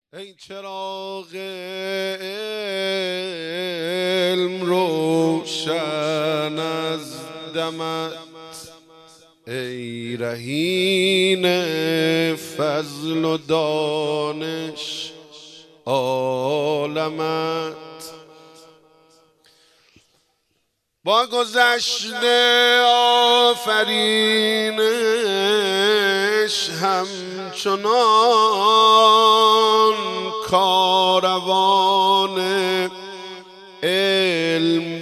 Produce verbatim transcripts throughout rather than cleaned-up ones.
ای چراغ علم روشن از دمت، ای رهین فضل و دانش عالمت. با گذشت آفرینش همچنان کاروان علم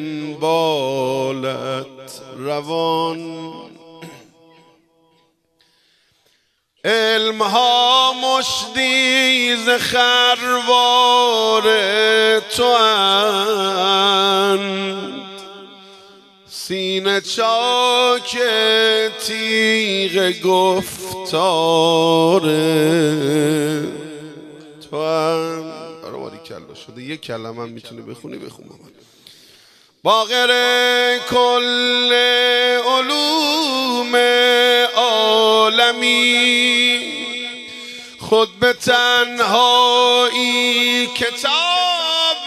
دنبالت روان. علم ها مشتی ز خروار تواند، سینه چاک تیغ گفتار تواند. برای ماری کلا شده یک کلمه هم میتونی بخونی بخون بابا. باقر کل علوم عالمی، خود به تنهایی کتاب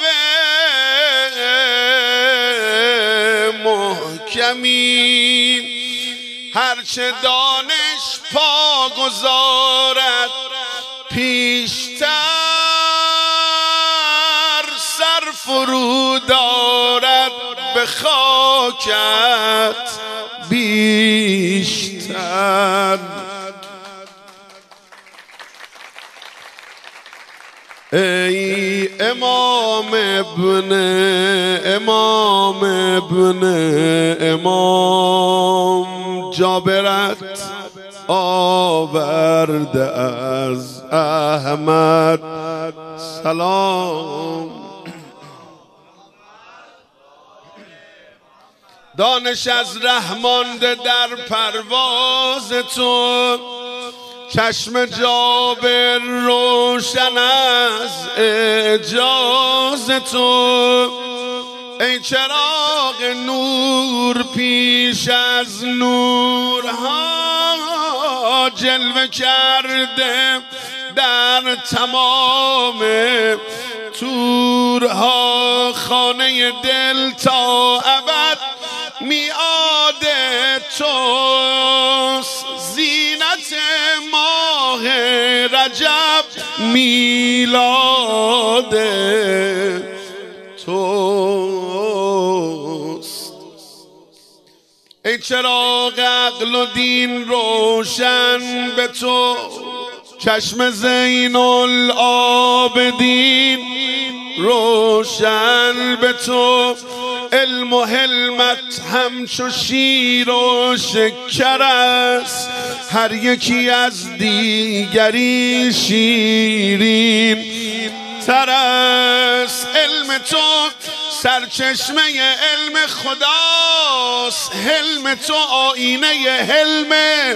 محکمی، هرچه دانش پا گذارد پیشتر، سر فرو دارد به خاکت بیشتر. ای امام ابن امام ابن امام، جابرت آورده از احمد سلام. دانش از ره مانده در پرواز تو، چشم جابر روشن از اعجاز تو. ای چراغ نور پیش از نورها جلوه کرده در تمام تورها، خانه دل تا ابد میعاد توست، زینت ماه رجب میلاد توست. ای چراغ عقل و دین روشن به تو، چشم زین العابدین روشن به تو. علم و حلمت همچو شیر و شکر است، هر یکی از دیگری شیرین تر است. علم تو سرچشمه علم خداست، حلم تو آینه حلم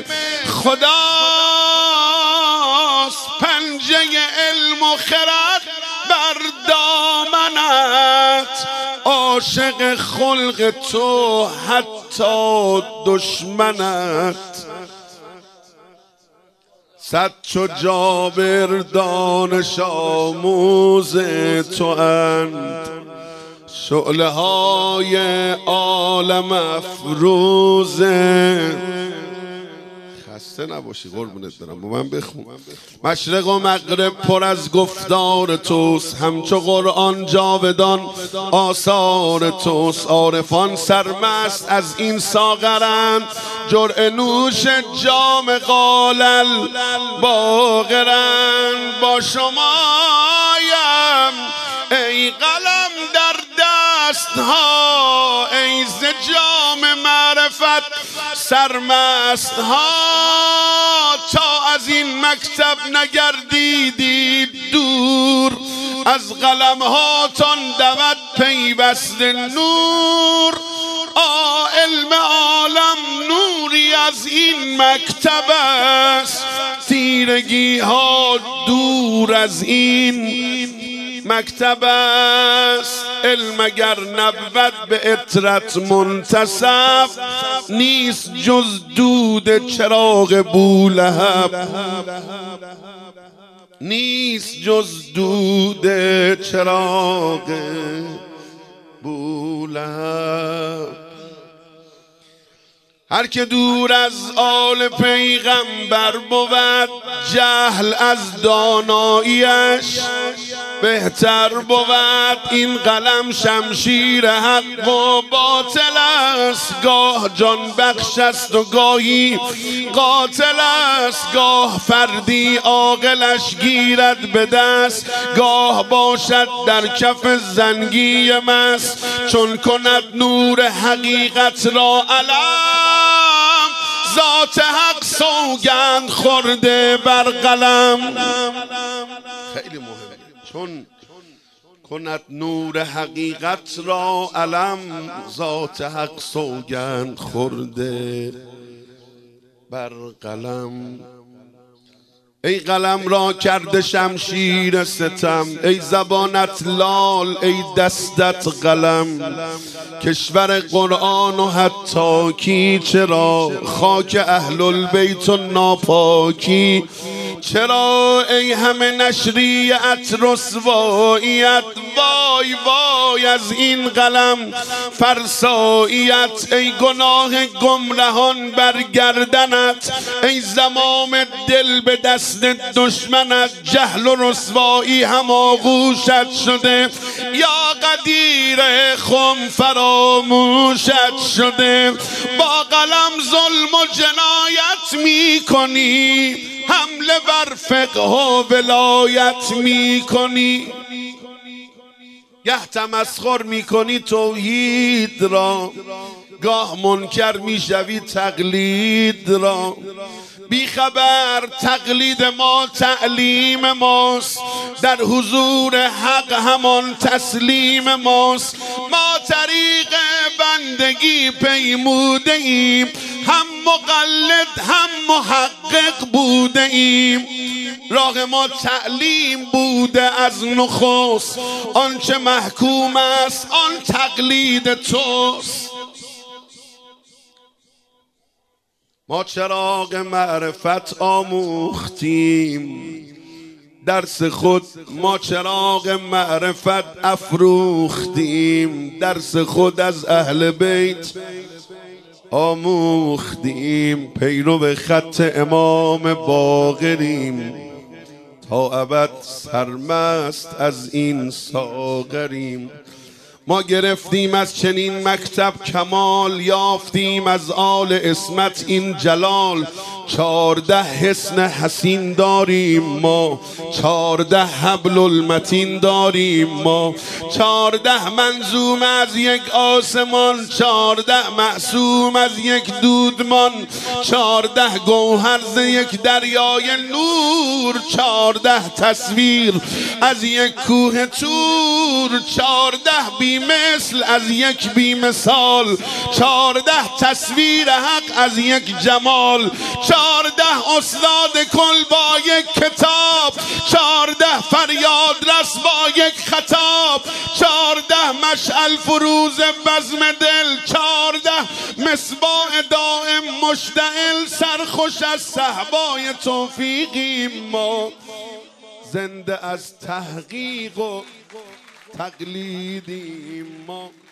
خداست. پنجه علم و خرد بر دامنت، عاشق خلق تو حتی دشمنت. صد چو جابر دانش آموز تو اند، شعله های عالم افروزه. خسته نباشی قربونت برم، با من بخون. مشرق و مغرب پر از گفتار توست، همچو قرآن جاودان آثار توست. عارفان سرمست از این ساغرند، جرعه نوش جام قالل باقرند. با شمایم ای قلم در دستها، ای ز جام معرفت سرمست ها. تا از این مکتب نگردیدید دور، از قلم هاتان دود پیوسته نور. آ علم عالم نوری از این مکتب است، تیرگی ها دور از این مکتب است. علم اگر نبود به عطرت منتسب، نیست جز دود چراغ بولهب. نیست جز دود چراغ بولهب. هر که دور از آل پیغمبر بود جهل از داناییش بهتر بود. این قلم شمشیر حق و باطل است، گاه جان بخش است و گاهی قاتل است. گاه فردی عاقلش گیرد به دست، گاه باشد در کف زنگی مست. چون کند نور حقیقت را علم، ذات حق سوگند خورده بر قلم. خیلی مهمه. چون کند نور حقیقت را علم، ذات حق سوگند خورده بر قلم. ای قلم را کرده شمشیر ستم، ای زبانت لال، ای دستت قلم. کشور قرآن و حتاکی چرا، خاک اهل البیت و ناپاکی چرا. ای همه نشریت رسواییت، وای وای از این قلم فرساییت. ای گناه گمرهان بر گردنت، ای زمام دل به دست دشمنت. جهل و رسوایی هم آغوشت شده، یا قدیر خم فراموشت شده. با قلم ظلم و جنایت می کنی، حمله بر فقه و ولایت می کنی. گه تمسخر می کنی توحید را، گاه منکر می شوی تقلید را. بی خبر تقلید ما تعلیم ماست، در حضور حق همان تسلیم ماست. ما طریق بندگی پیموده ایم، هم مقلد هم محقق بوده ایم. راه ما تعلیم بوده از نخست، آنچه محکوم است آن تقلید توست. ما چراغ معرفت آموختیم، درس خود ما چراغ معرفت افروختیم. درس خود از اهل بیت آموختیم، پیرو خط امام باقریم. تا ابد سرمست از این ساغریم. ما گرفتیم از چنین مکتب کمال، یافتیم از آل عصمت این جلال. چارده حسن حسین داریم ما، چارده حبل المتین داریم ما. چارده منظوم از یک آسمان، چارده معصوم از یک دودمان. چارده گوهر ز یک دریای نور، چارده تصویر از یک کوه طور. چارده بی مثل از یک بی مثال، چارده تصویر حق از یک جمال. چارده استاد کل با یک کتاب، چارده فریاد رس با یک خطاب. چارده مشعل فروز بزم دل، چارده مصباح دائم مشتعل. سرخوش از صحبای توفیقیم ما، زنده از تحقیق و تقلیدیم ما.